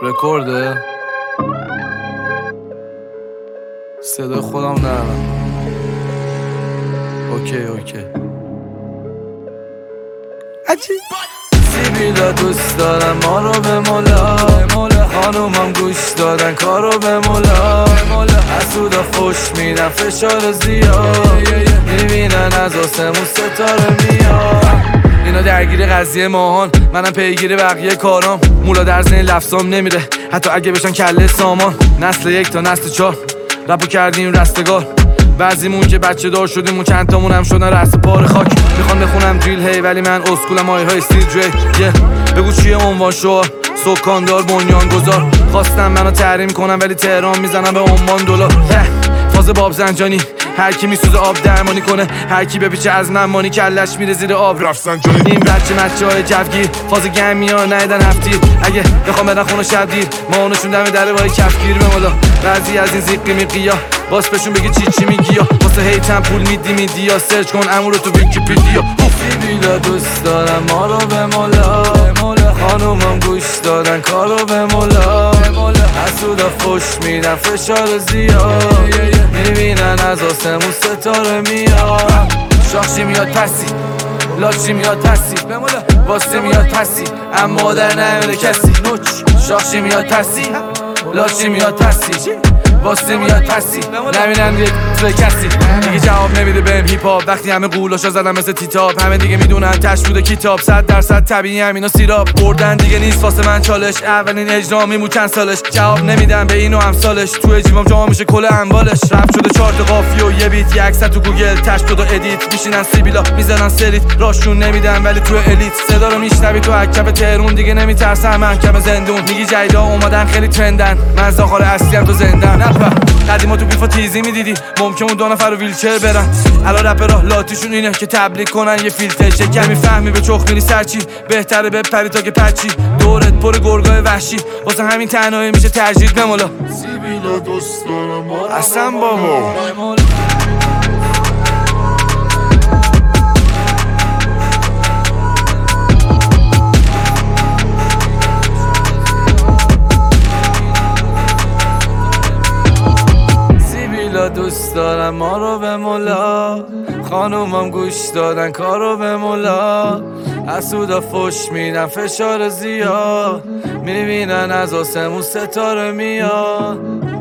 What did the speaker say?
رکورده صدای خودم نرم. اوکی عجیب سیبیلا دوست دارم ما رو به مولا خانومم گوش دادن کارو به مولا حسودا فوش میدن فشار زیاد میبینن از آسمون ستاره میاد. اینا درگیر قضیه ماهان منم پیگیر بقیه کارام. مولا در ذهن لفظام نمیره حتی اگه بشن کله سامان. نسل یک تا نسل 4 رپو کردیم رستگار. بعضیمون که بچه دار شدیم و چند تامون هم شدن رست پار خاک. میخوام بخونم دریل هی ولی من اسکولم های استیل دری. بگو چیه عنوان شعار سکاندار بنیان گذار. خواستم منو تحریم کنم ولی تهران میزنم به عمان دلار. فاز باب زنجانی هر کی میسوزه آب درمانی کنه. هر کی بپیچه از من مانی کلش میره زیر آب رفت زنجانی. این بچه های جوگیر فاز گمی ها نیدن هفتیر. اگه بخوام برن خونه شب دیر ما اونشون دم دره بای کفگیر به مولا. بعضی از این زیقی میقیا باس بهشون بگی چی میگی یا واسه هیتم پول میدی یا سرچ کن امو رو تو ویکی‌پدیا. سیبیلا دوست دارم ما رو به مولا خانومم گوش دادن کارو به مولا حسودا فوش میدن فشار زیاد میبینن از آسمون ستاره میاد. شاخشی میاد پسی لاچی میاد پسی واسه میاد پسی اما در نمیره کسی. شاخشی میاد پسی لاچی میاد پسی واسه میاد پسی نمیرن یک توی کسی. دیگه جواب نمیده بهم هیپ هاپ وقتی همه قولاشا زدن مثل تیتاب. همه دیگه میدونن تش بوده کتاب 100% طبیعی همینا سیراب. بردن دیگه نیست واسه من چالش. اولین اجرام میمون چند سالش. جواب نمیدم به اینو امثالش. تو جیبام جا میشه کل انبالش. رپ شده 4 تا قافیه و یه بیت. یه عکس تو گوگل تش شده ادیت. میشینن سیبیلا میزنن سریت راشون نمیدن ولی تو الیت. صدا رو میشنوی تو اکب تهرون دیگه نمیترسن محکمه زندون. میگی جیدا اومدن خیلی ترندن من زاخار اصلی ام تو زندان. قدیما تو بیفا تیزی میدیدی ممکن اون 2 نفر رو ویلچر برن. الان رپرها لاتیشون اینه که تبلیغ کنن یه فیلتر. چه کمی فهمی به چخ میری سرچی بهتره بپری تا که پچی. دورت پر گرگای وحشی واسه همین تنهایی میشه تجدید به مولا. سیبیلا دوست دارم ما رو اصلا بابا دوست دارم ما رو به مولا خانومم گوش دادن کارو به مولا حسودا فوش میدن فشار زیاد میبینن از آسمون ستاره میاد.